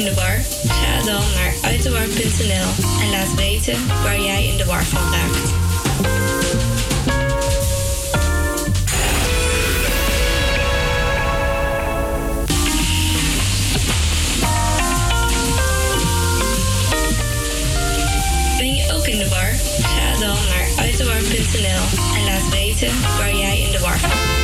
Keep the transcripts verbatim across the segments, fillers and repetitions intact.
de war? Ga dan naar uitdewar punt n l en laat weten waar jij in de war van raakt. Ben je ook in de war? Ga dan naar uitdewar punt n l en laat weten waar jij in de war van raakt.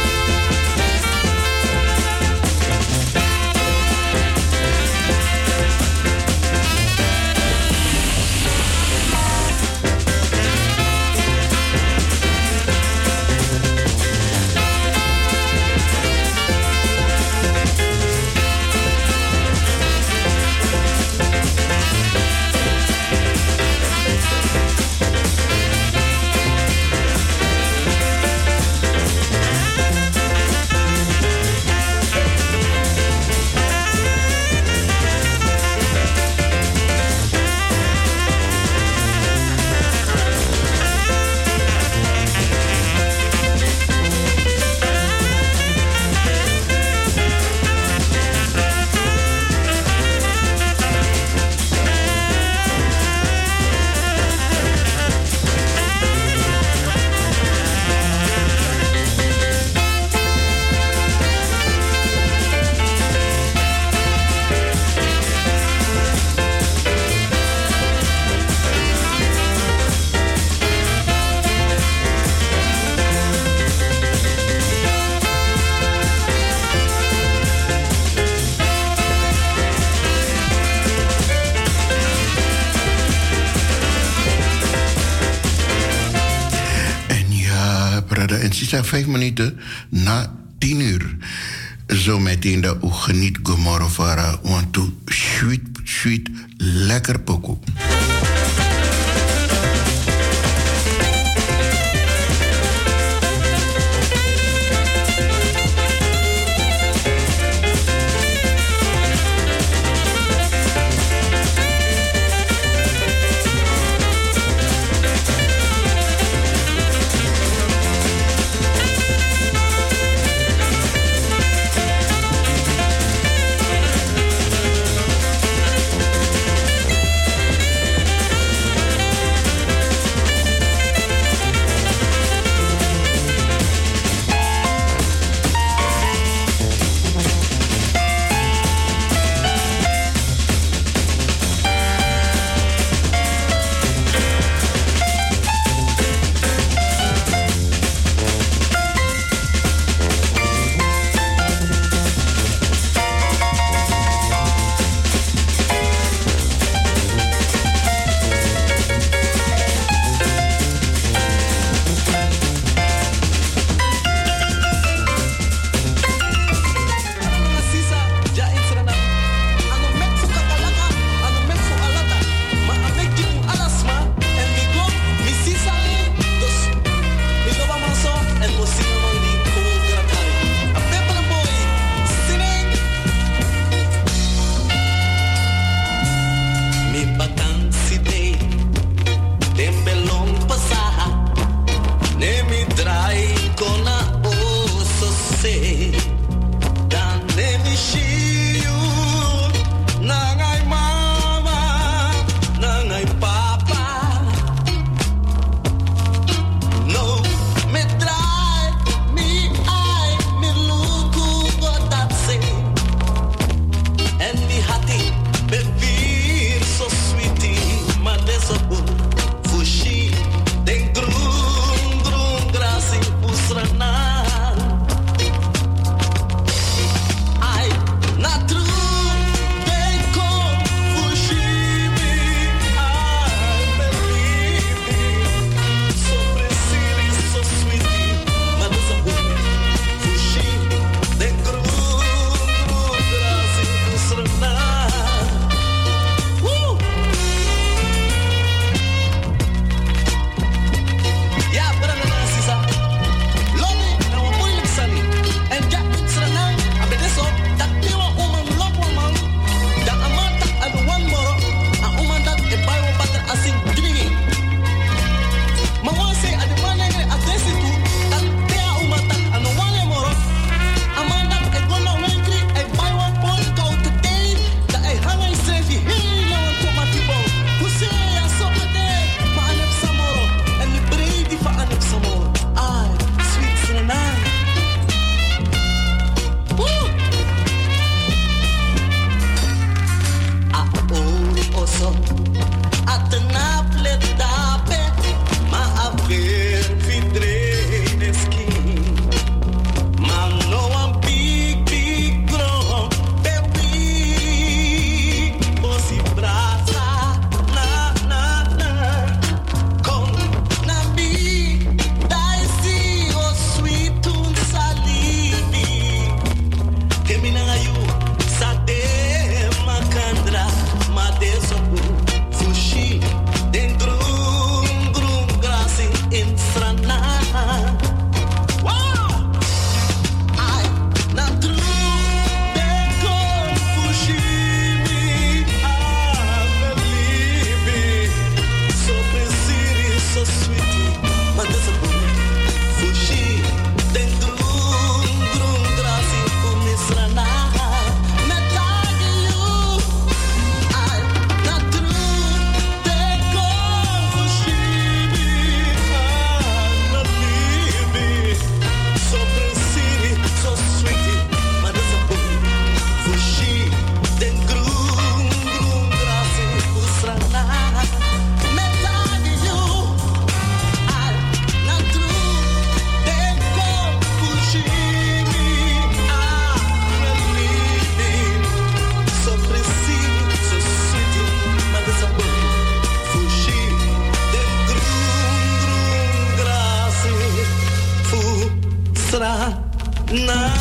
Vijf minuten na tien uur. Zo meteen dat u geniet gomorrovara. Want u sweet, sweet, lekker pokoe. Sra na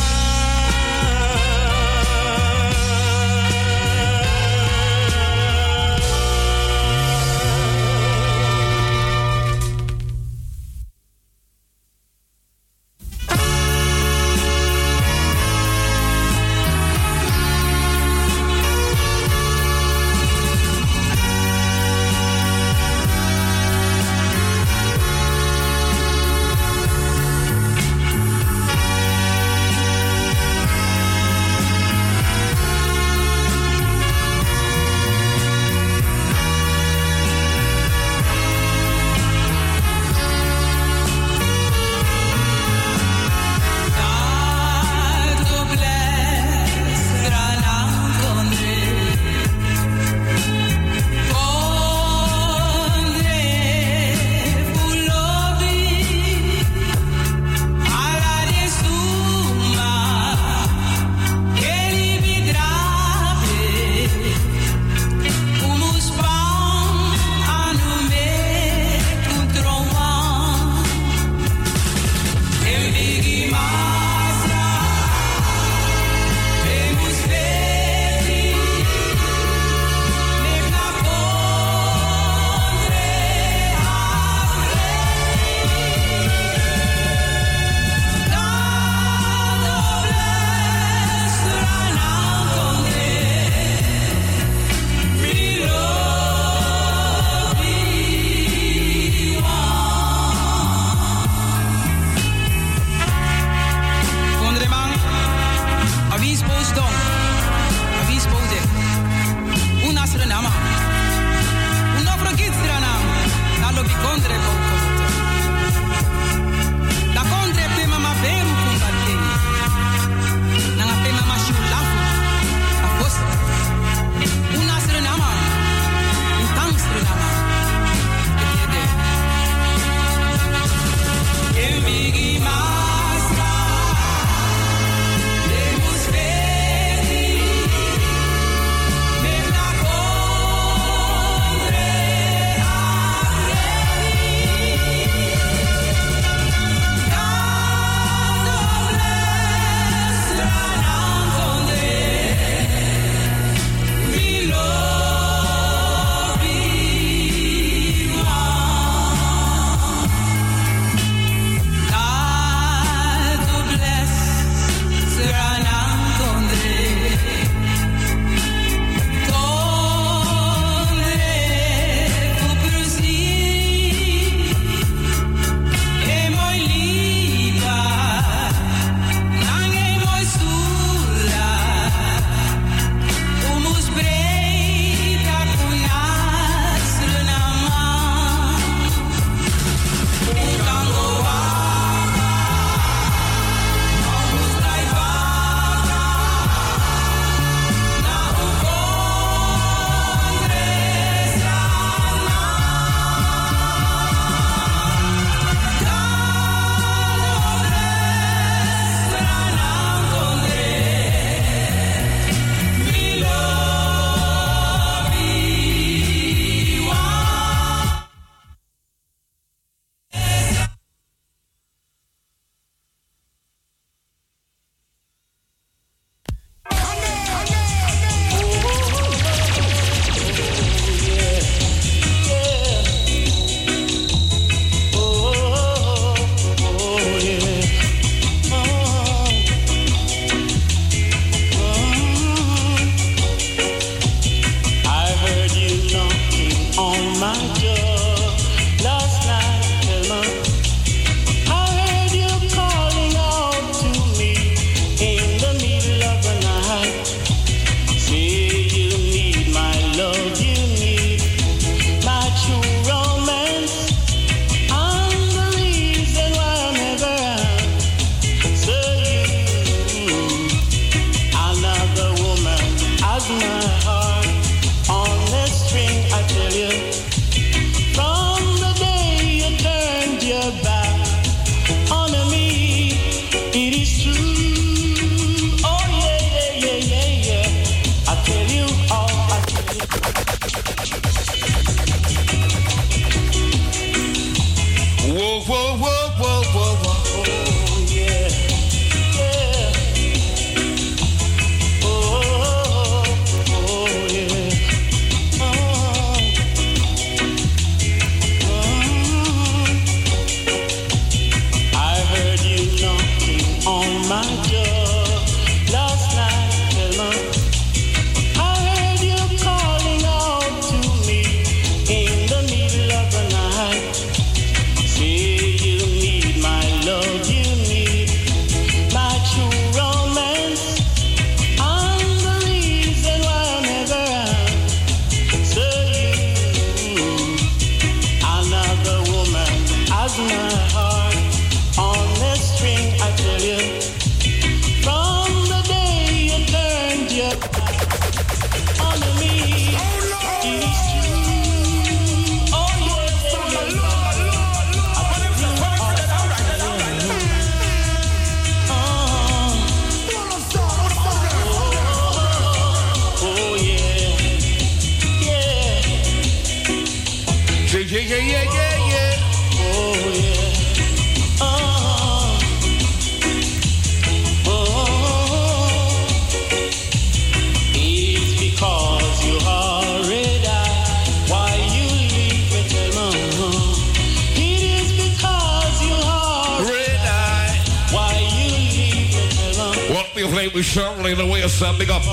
play with Shirley the way of standing up.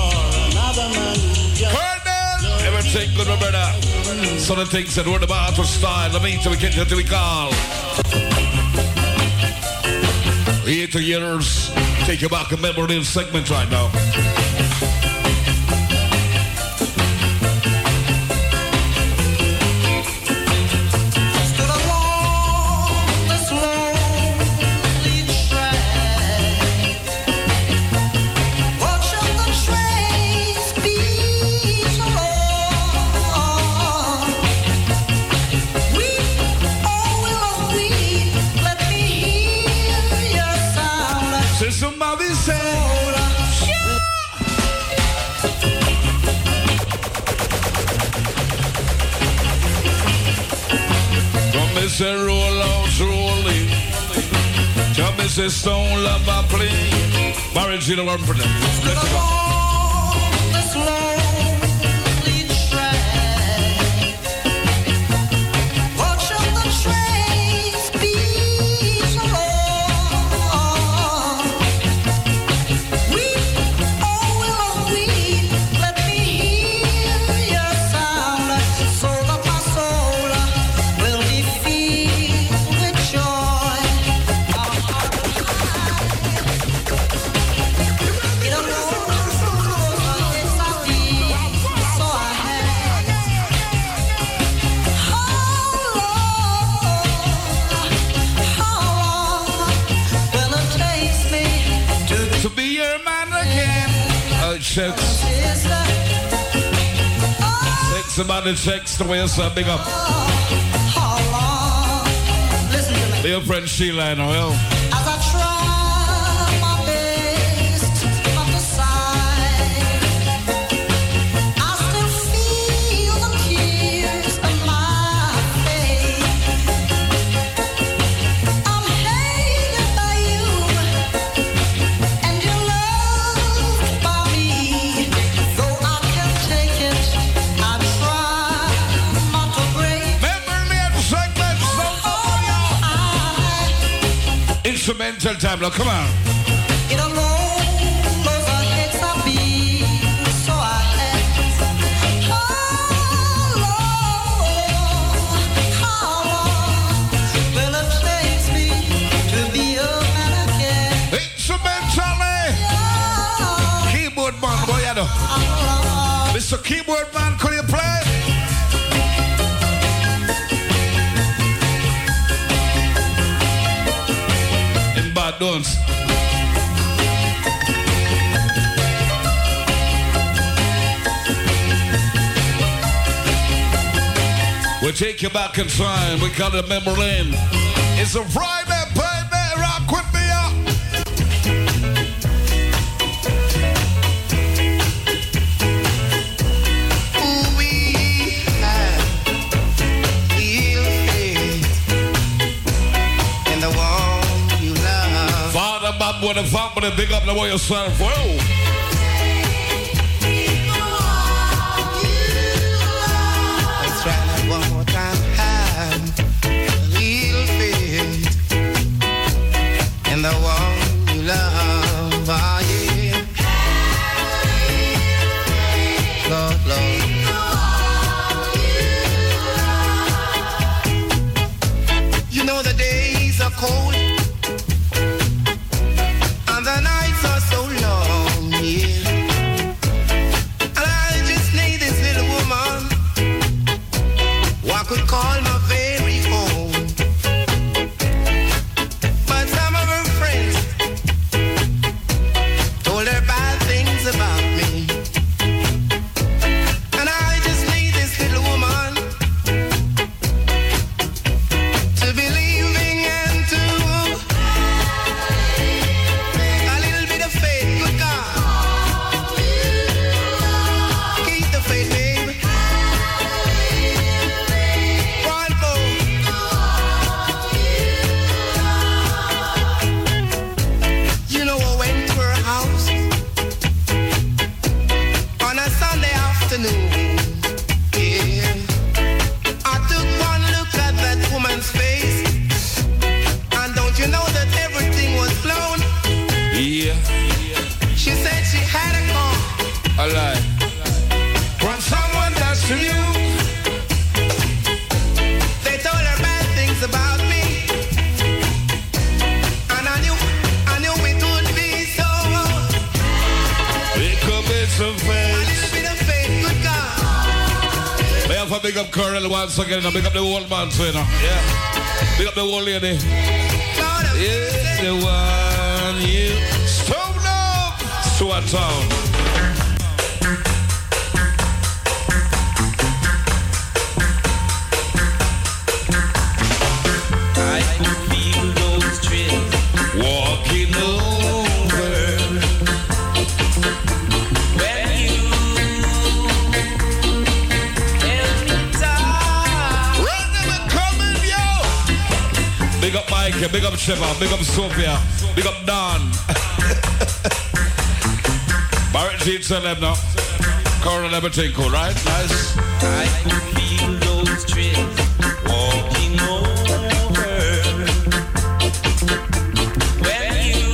Colonel, everything good, my brother. So the things that were the bar to style, the means we get to we call. eighty years, take you back a memory segment right now. Somebody say, come and say roll out rolling. Come and say stone love my play. Marriage in the one for them. Let's go. Checks. Take somebody checks the way it's big up. Dear friend Sheila, I know. Well. As I try my best not to sigh, I still feel the tears in my face. I'm hated by you, and you're loved by me. Though I can't take it, I try not to break. Memory and segment, so instrumental time, now come on. It alone knows the hits I beat, so I ask, how long, how long will it take me to be a man again? Instrumentally, keyboard man, boy, you know. Mister Keyboard man, could you play? Bad don't. We'll take you back in time. We got a memory lane. It's a Friday, baby. Rock with me up. Ooh, we have real faith in the one you love. Father, Bob, with a family, big up the way yourself. Whoa. Let's try that one more time. Have real faith in the one you love. Ah, yeah. Lord, Lord. You know the days are cold and the nights are so long, yeah. And I just need this little woman who I could call my very own. But some of her friends of faith. Bit of faith, good God. They have to big up Colonel once again and big up the old man too, you know. Yeah. Big up the old lady. Lord of Yeah, the one you stone up. Swan Town. I can feel those trails Walking over. when you help me die. Run them and coming, yo. Big up Mike, big up Trevor, big up Sophia, big up Don. Barrett Jean tell them now. Colonel everything cool, right? Nice. I can feel those trails walking over when you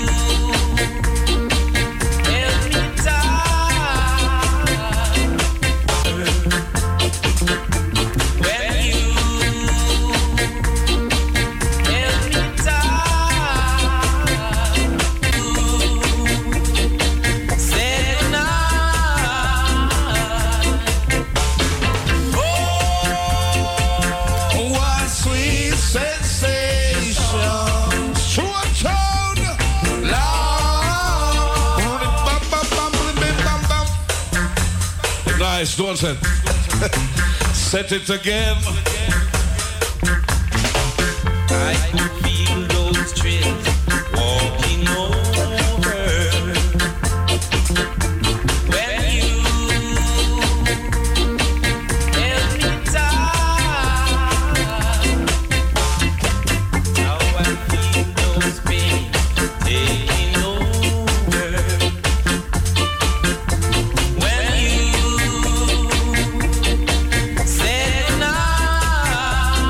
help me die. When you help me die. Say night. What sweet sensation. Swan Town. Lord. Bam, bam, bam, bam, bam, bam. Nice, don't set. Set it again. I can feel those trails walking over when you help me die. Now I feel those pains taking over when you said night.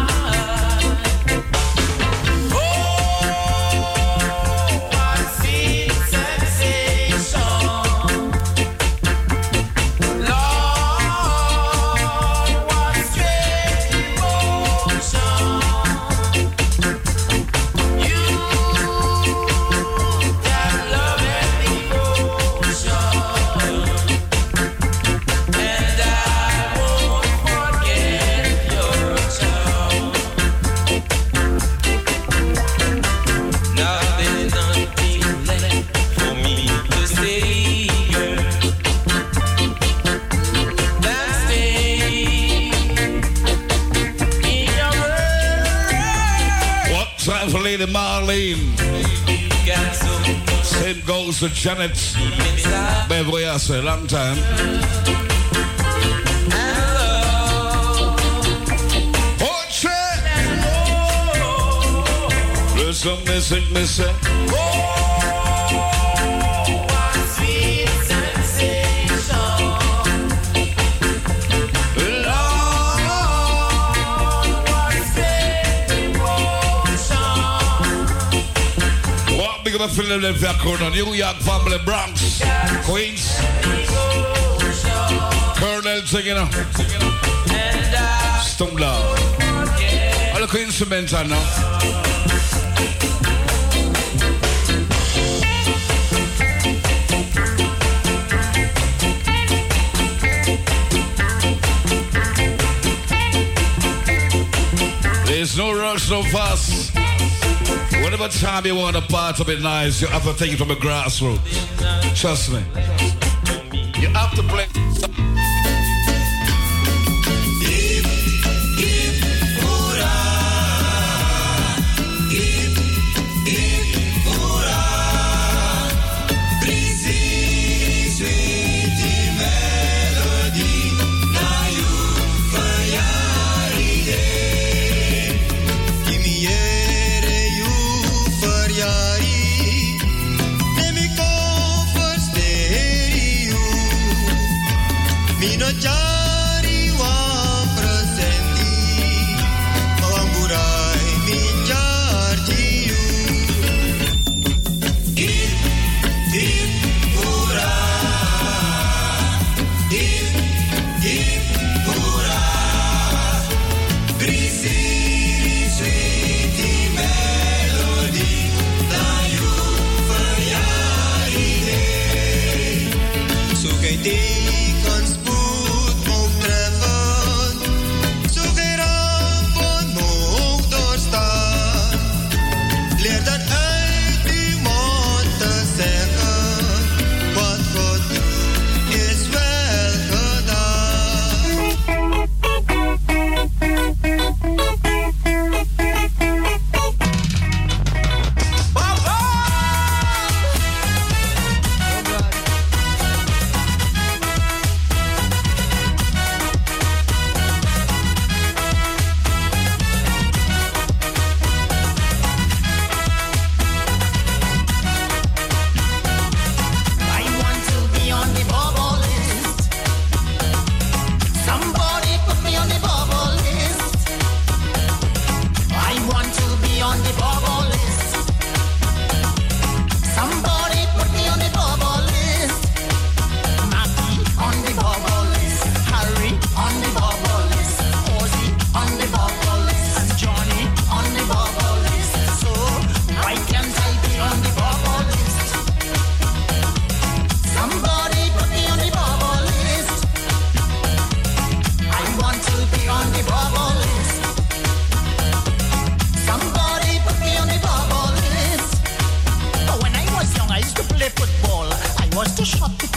Lady Marlene. Same goes to Janet Beverly, I say, long time. Portrait! Listen, missing, missing. Big up Philadelphia, Colonel, New York family, Bronx, Queens. Colonel singing up. Stumbler. All the Queens cement now. There's no rush, no fuss. Whatever time you want a part to be nice, you have to take it from the grassroots. Trust me. You have to play. Zoek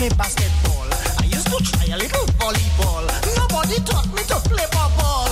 me basketball. I used to try a little volleyball. Nobody taught me to play ball.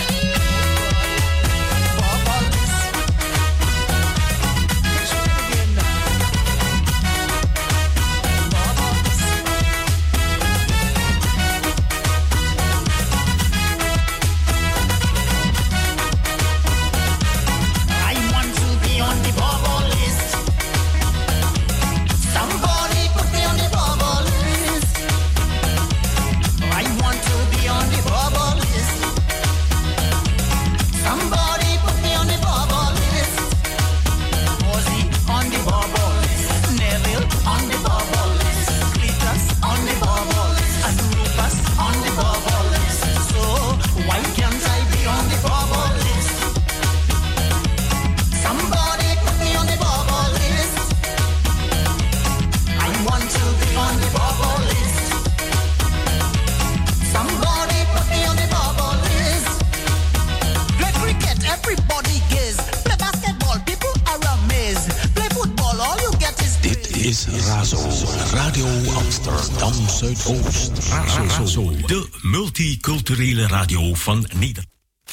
Radio Amsterdam Zuidoost. Razo, de multiculturele radio van Nederland.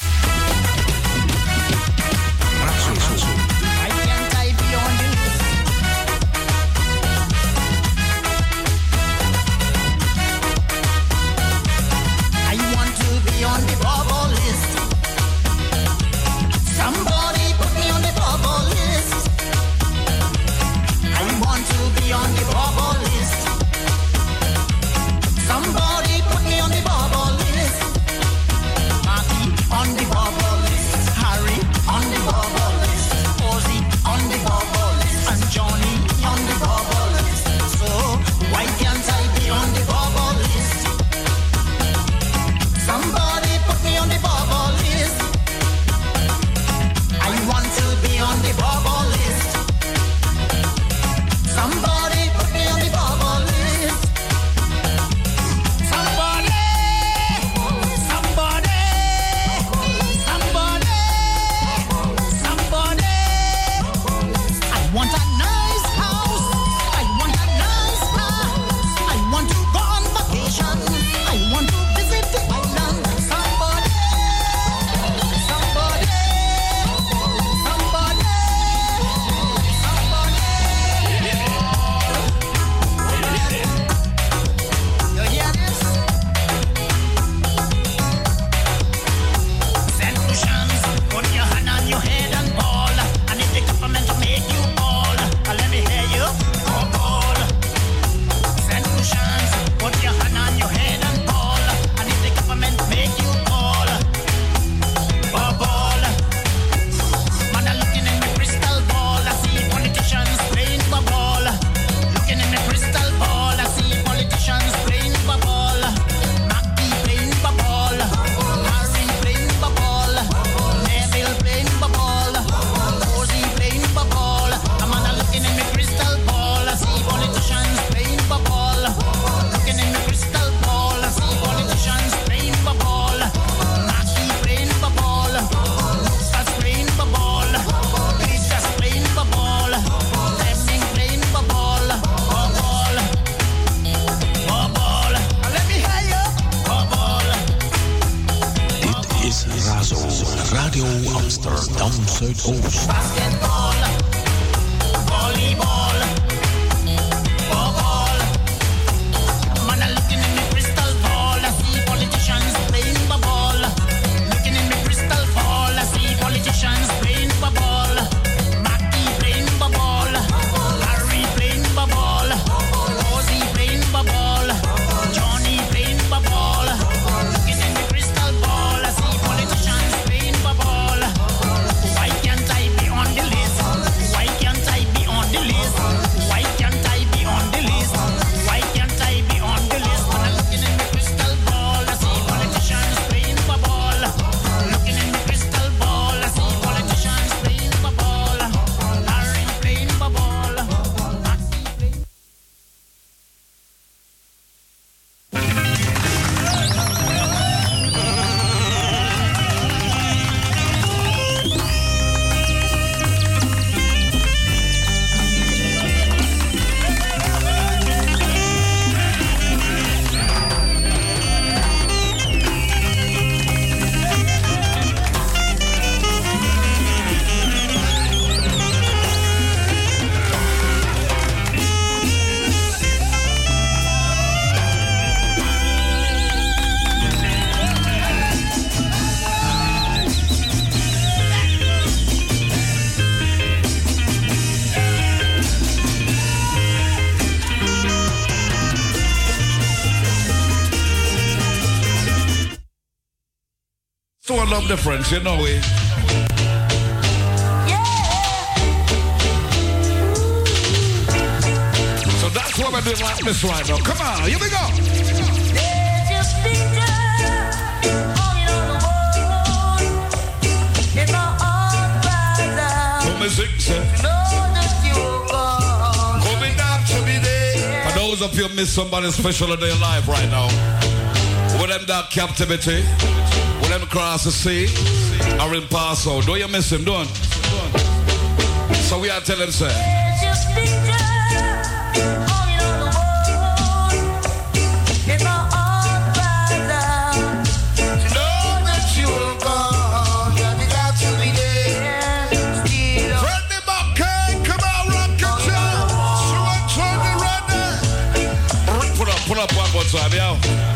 Zuidoost. Why can't I be on the list? Sound of difference, you know it. So that's what we're doing like this right now. Come on, here we go. Come and sing, sir. Coming down to me there. For those of you who miss somebody special in their life right now, with them that captivity, with them cross the sea, or in Paso, do you miss him, don't? So we are telling, sir. Put up one more time, yo.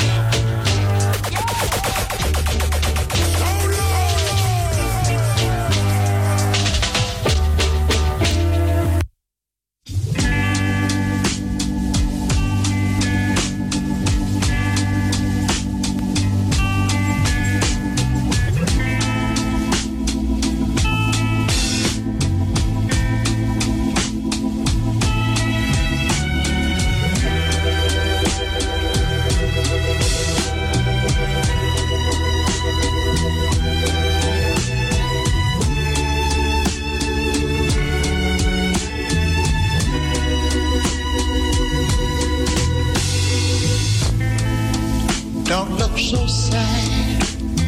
Don't look so sad.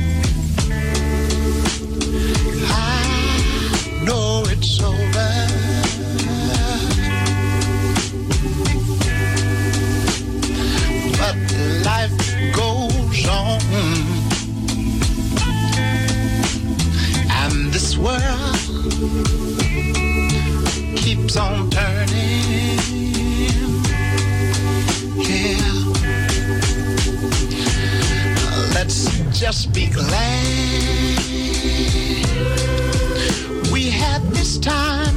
I know it's over. But life goes on. And this world keeps on turning. Yeah. Let's just be glad we had this time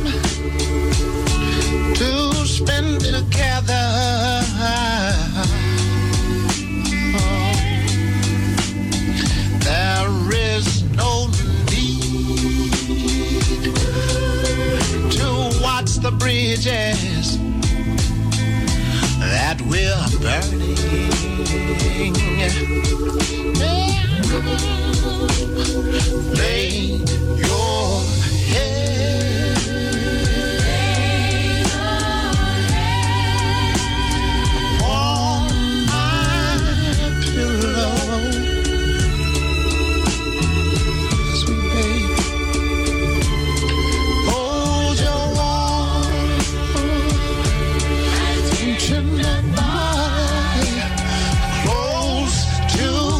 to spend together. Oh, there is no need to watch the bridges that we're burning. Lay your head on my pillow, sweet baby. Hold your warm intimate body close to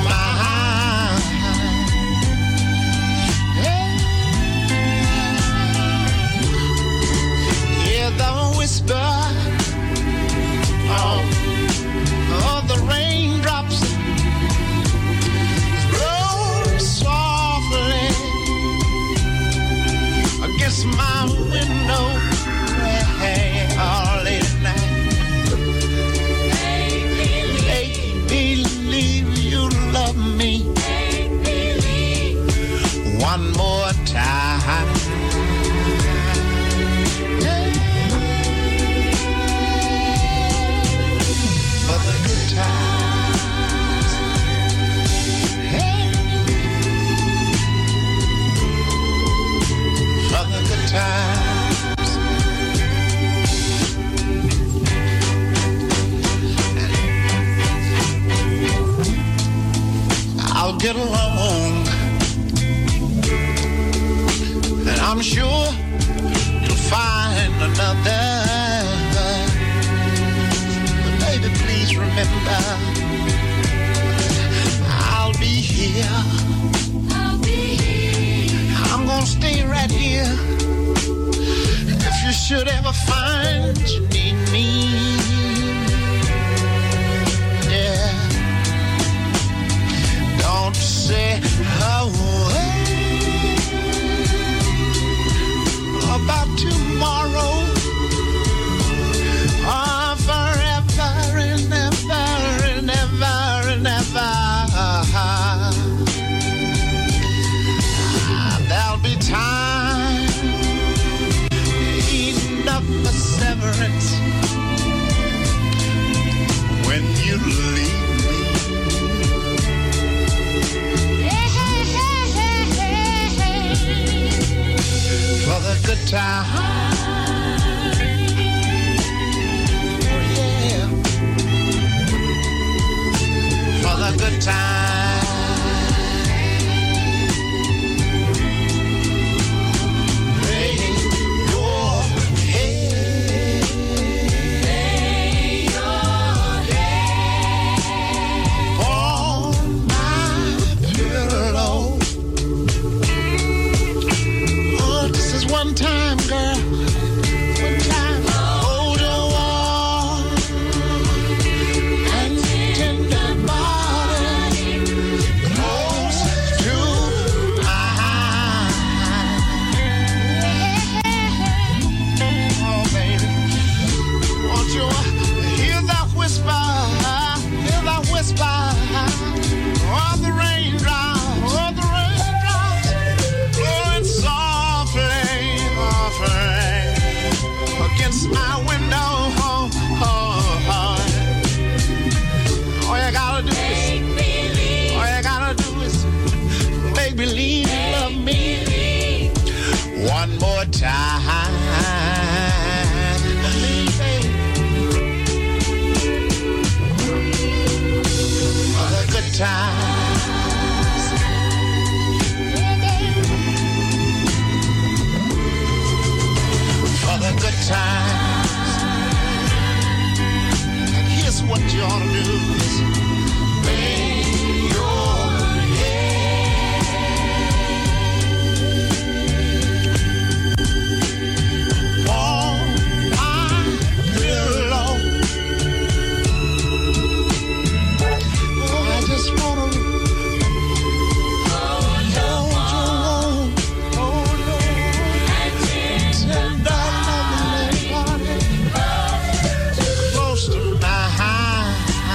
oh, oh, the raindrops roll softly against my window. Hey, all late at night. Make believe you love me. One more time. Times. I'll get along, and I'm sure you'll find another. But baby, please remember, I'll be here. I'll be here. I'm gonna stay right here. If you should ever find you need me, yeah, don't say a word about tomorrow or forever and ever and ever and ever. past my window. Oh, oh, oh. All you gotta do is, all you gotta do is make believe you love me. One more time. For the good times. For the good times. And here's what you ought to do is lay your head. On my pillow. Oh, I just wanna hold you, hold you, tender loving body close to my eyes.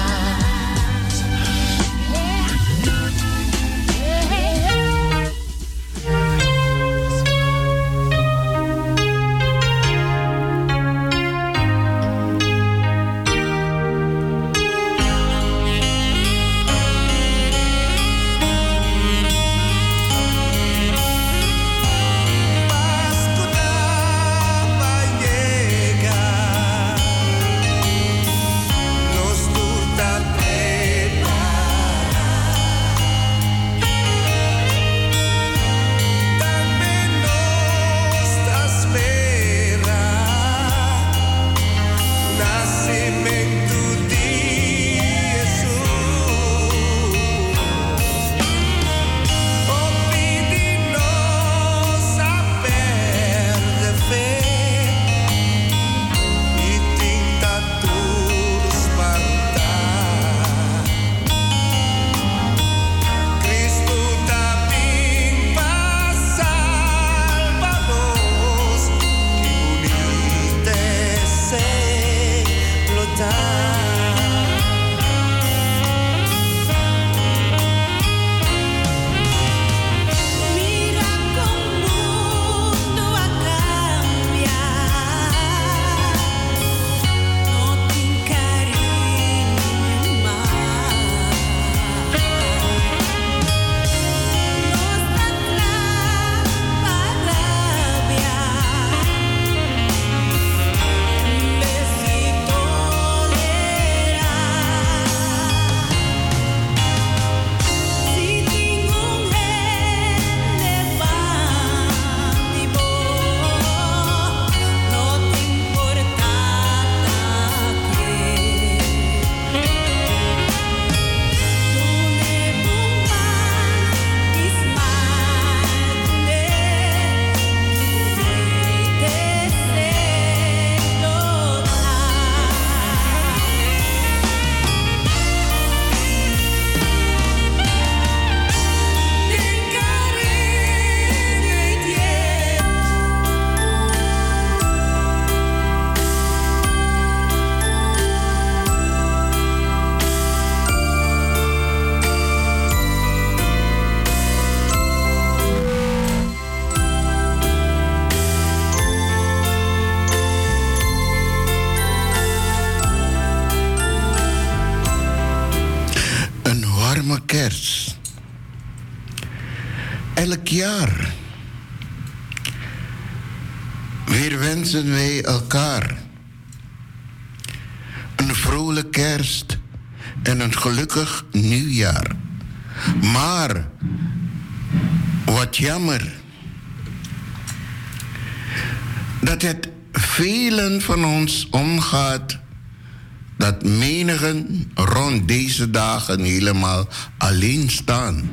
Kerst. Elk jaar weer wensen wij elkaar een vrolijk kerst en een gelukkig nieuwjaar. Maar wat jammer dat het velen van ons omgaat dat menigen rond deze dagen helemaal alleen staan.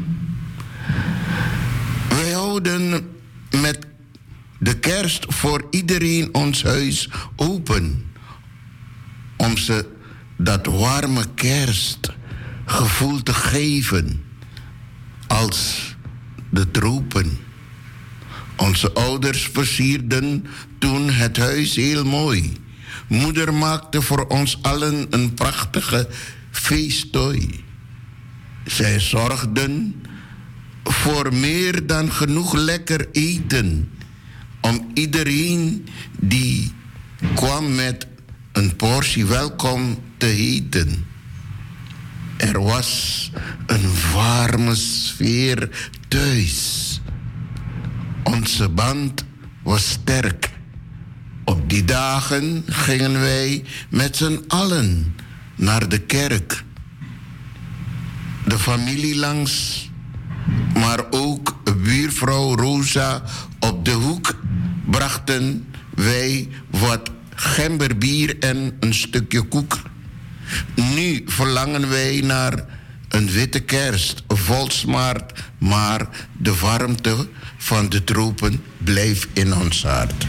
Wij houden met de kerst voor iedereen ons huis open, om ze dat warme kerstgevoel te geven als de troepen. Onze ouders versierden toen het huis heel mooi. Moeder maakte voor ons allen een prachtige feesttooi. Zij zorgden voor meer dan genoeg lekker eten om iedereen die kwam met een portie welkom te eten. Er was een warme sfeer thuis. Onze band was sterk. Op die dagen gingen wij met z'n allen naar de kerk. De familie langs, maar ook buurvrouw Rosa op de hoek brachten wij wat gemberbier en een stukje koek. Nu verlangen wij naar een witte kerst, vol smaak, maar de warmte van de tropen blijft in ons hart.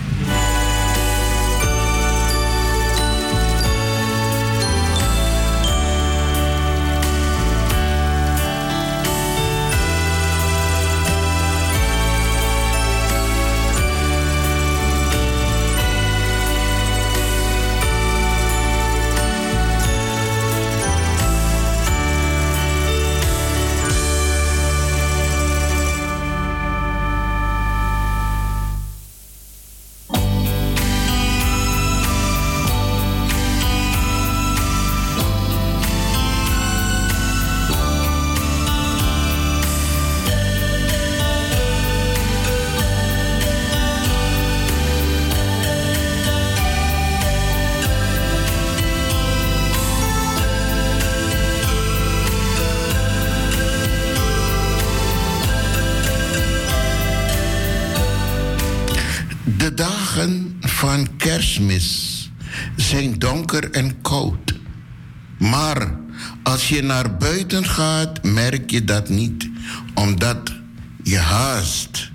De dagen van Kerstmis zijn donker en koud. Maar als je naar buiten gaat, merk je dat niet, omdat je haast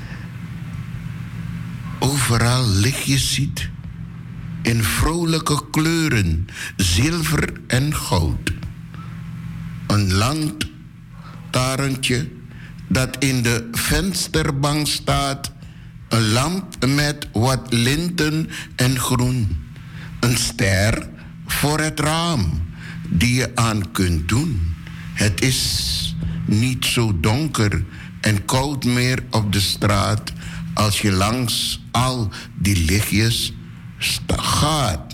overal lichtjes ziet in vrolijke kleuren, zilver en goud. Een lantaarntje dat in de vensterbank staat, een lamp met wat linten en groen. Een ster voor het raam die je aan kunt doen. Het is niet zo donker en koud meer op de straat als je langs al die lichtjes sta- gaat.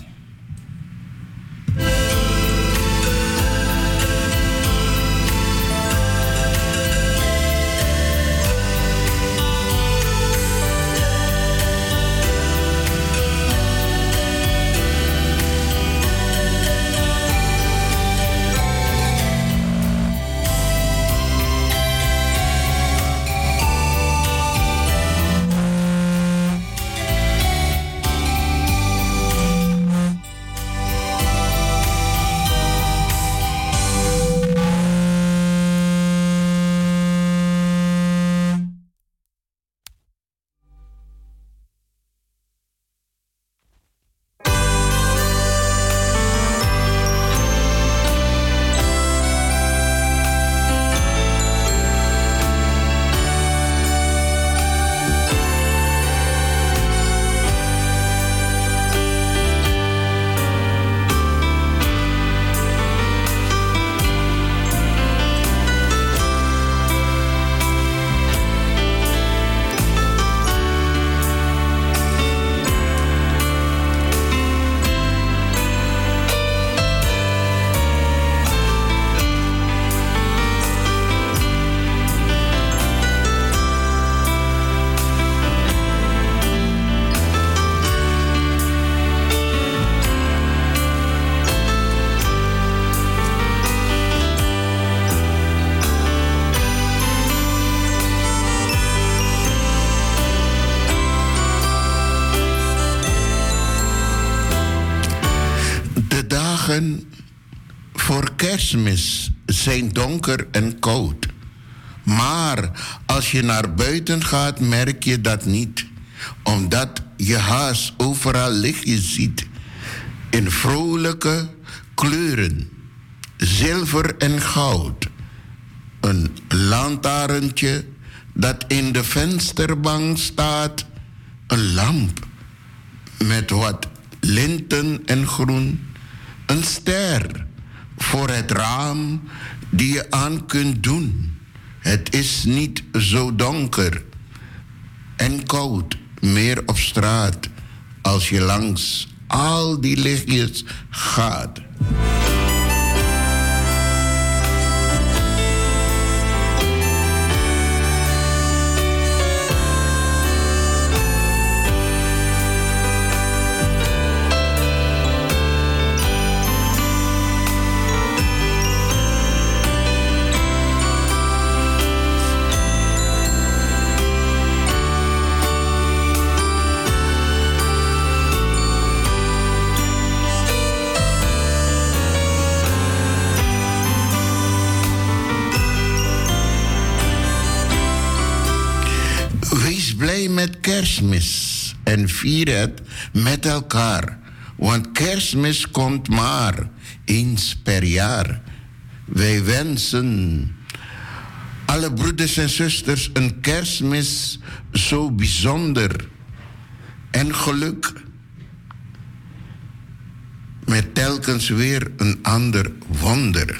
Voor Kerstmis zijn donker en koud. Maar als je naar buiten gaat, merk je dat niet, omdat je haast overal lichtjes ziet in vrolijke kleuren, zilver en goud. Een lantaarntje dat in de vensterbank staat, een lamp met wat linten en groen. Een ster voor het raam die je aan kunt doen. Het is niet zo donker en koud meer op straat als je langs al die lichtjes gaat. Blij met Kerstmis en vier het met elkaar. Want Kerstmis komt maar eens per jaar. Wij wensen alle broeders en zusters een Kerstmis zo bijzonder en geluk. Met telkens weer een ander wonder.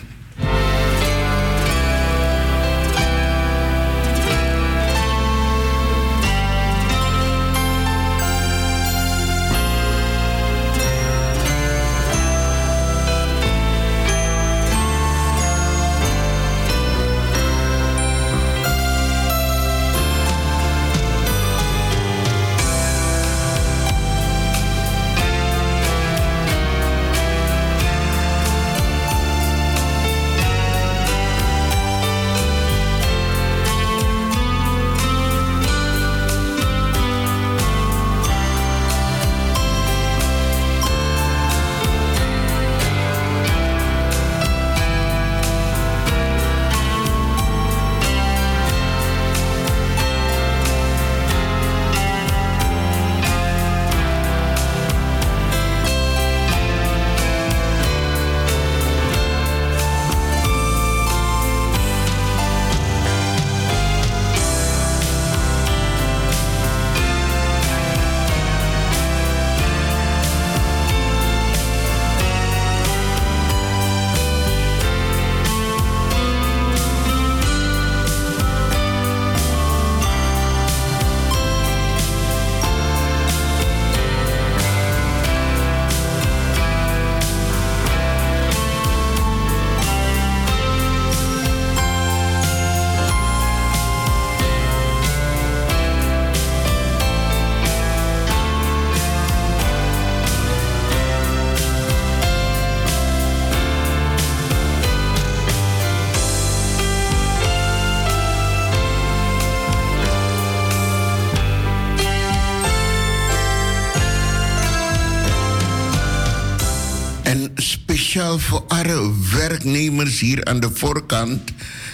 Speciaal voor alle werknemers hier aan de voorkant.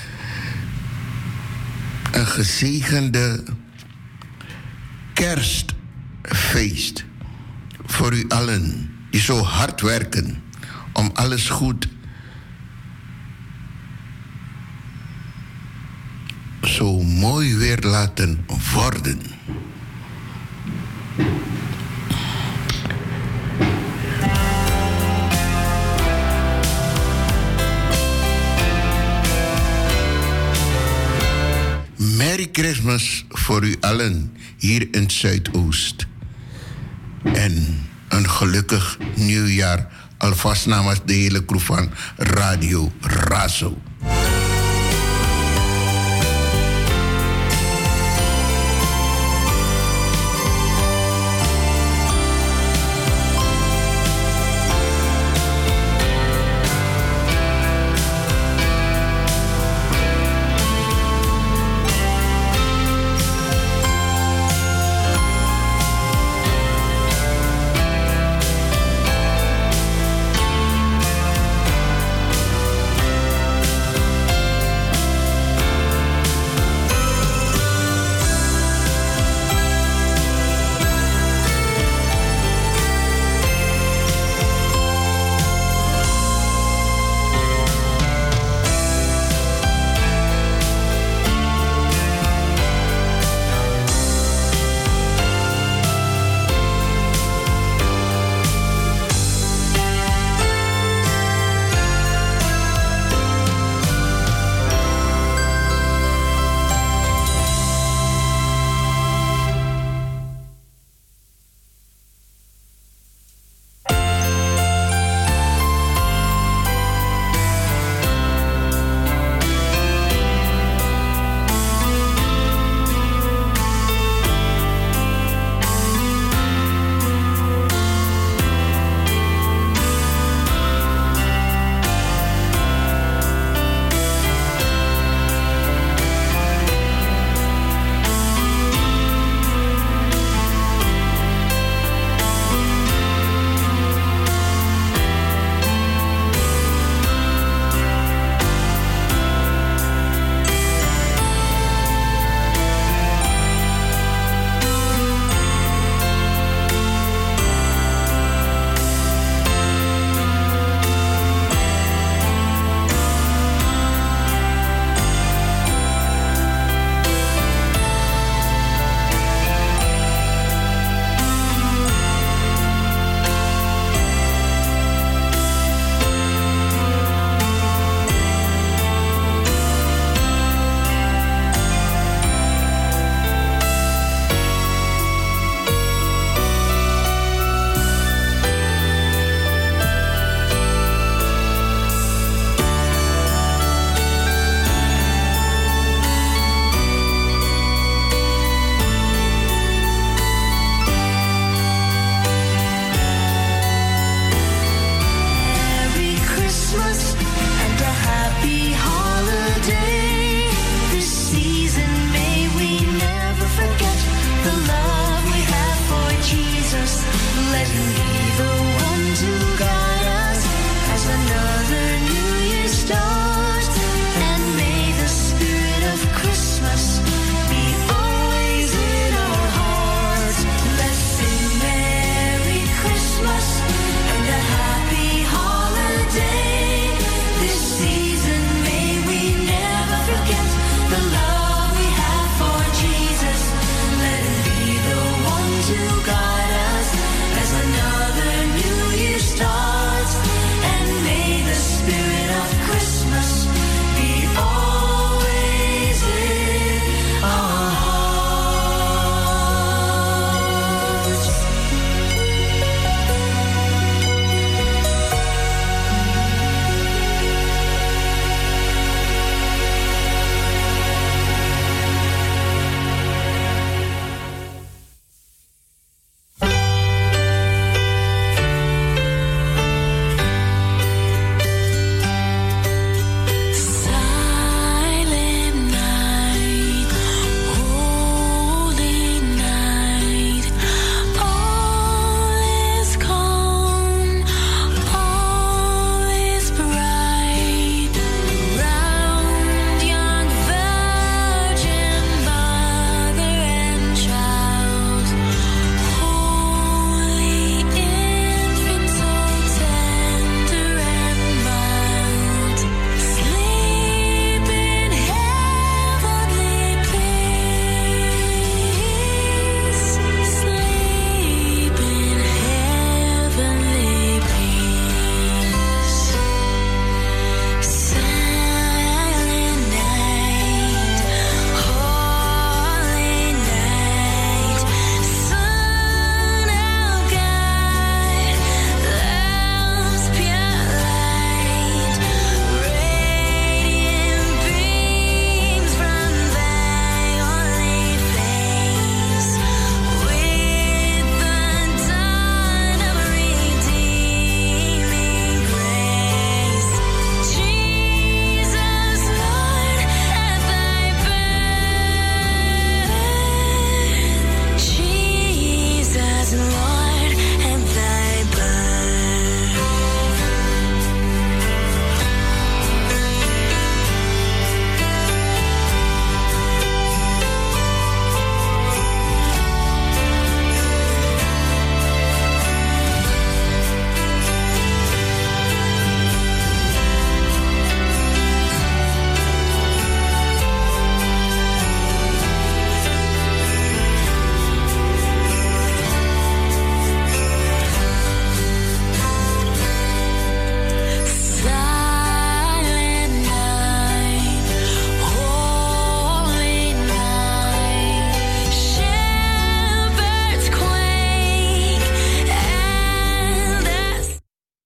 Een gezegende kerstfeest voor u allen die zo hard werken om alles goed zo mooi weer laten worden. Merry Christmas voor u allen hier in het Zuidoost. En een gelukkig nieuwjaar alvast namens de hele crew van Radio Razo.